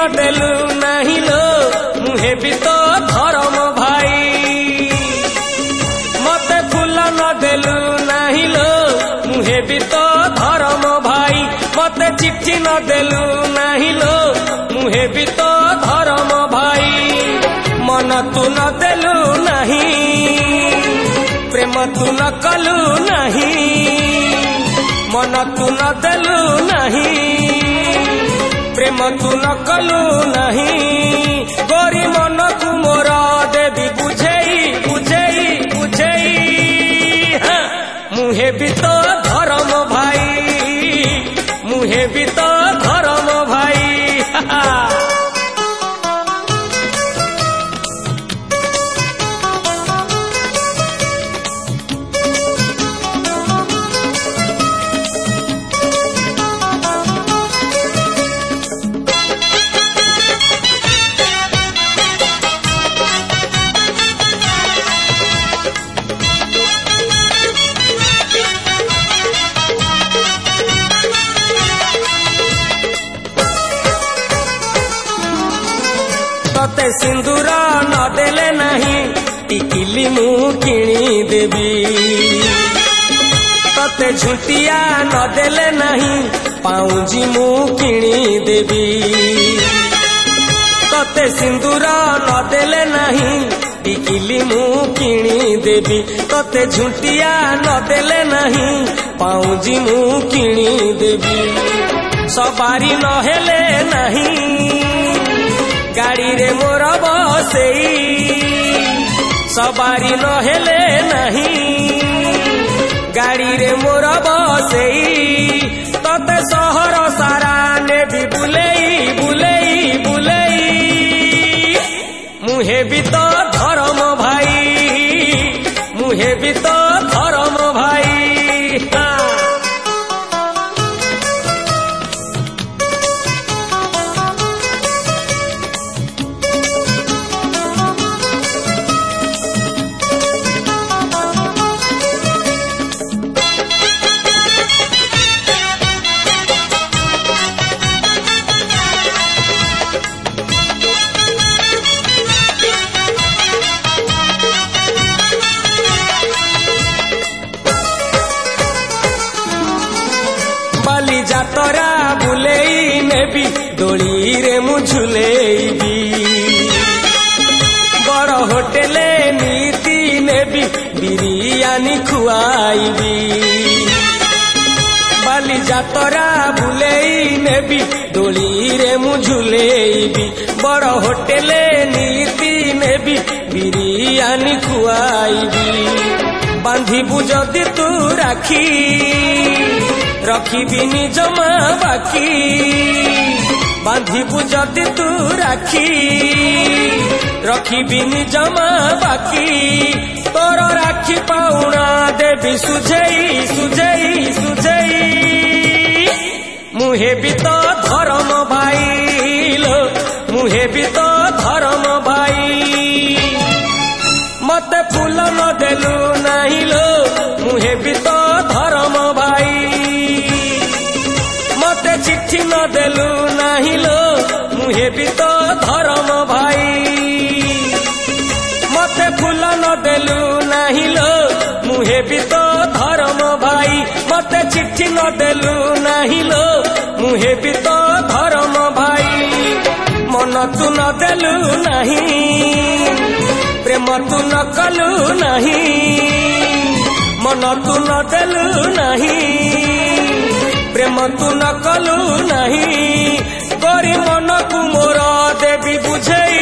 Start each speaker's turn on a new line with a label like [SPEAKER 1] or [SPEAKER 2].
[SPEAKER 1] देलु नहीं लो मुहे भी तो धर्म भाई मते फूल न देलु नहीं लो मुहे भी तो धर्म भाई मते चिट्ठी न देलु नहीं लो मुहे भी तो धर्म भाई मन तू न देलु नहीं प्रेम तू न कलु नहीं मन तू न देलु नहीं प्रेम तू न कलु नहीं गोरी मन को मोर देवी बुझेई बुझेई बुझेई हाँ। मुहे भी तो धर्म भाई मुहे भी तो धर्म भाई हाँ। तते सिंदूर न देले नहीं टिकिली मु किणी देवी तते झुटिया न देले नहीं पाउजी मु किणी देवी तते सिंदूर न देले नहीं टिकिली मु किणी देवी तते झुटिया न देले नहीं पाउजी मु किणी देवी सवारी न हेले नहीं गाड़ी रे मोर बसेई सवारी न हेले नहीं गाड़ी रे मोर बसेई तते सहर सारा ने भी बुलेई बुलेई बुलेई मुहे भी तो धर्म भाई मुहे भी तो धर्म भाई हाँ। बाली जातरा बुलेई नेबी डोली रे मु झुलेबी बड़ होटेले नीति नेबी बिरियानी खुआईबी बाली जातरा बुलेई नेबी डोली रे मु झुलेबी बड़ होटेले नीति नेबी बिरियानी खुआईबी बांधी बुझदी तू राखी रखी जमा बाकी बांधी बुझदी तू राखी रखी जमा बाकी तोर राखी पाउना देवी सुझेई सुझेई सुझेई मुहे भी तो धर्म भाई लो मुहे भी तो धर्म भाई मते फूल न देलु नहीं लो मुहे भी तो धर्म भाई मते चिट्ठी न देलु नहीं लो मुहे भी तो धर्म भाई मते फूल न देलु नहीं लो मुहे भी तो धर्म भाई मते चिट्ठी न देलु नहीं लो मुहे भी तो धर्म भाई मन तू न देलु नहीं प्रेम तू न कलु नहीं मन तू न देलु नहीं प्रेम तू न कलु नहीं गोरी मन को मोर देवी बुझेई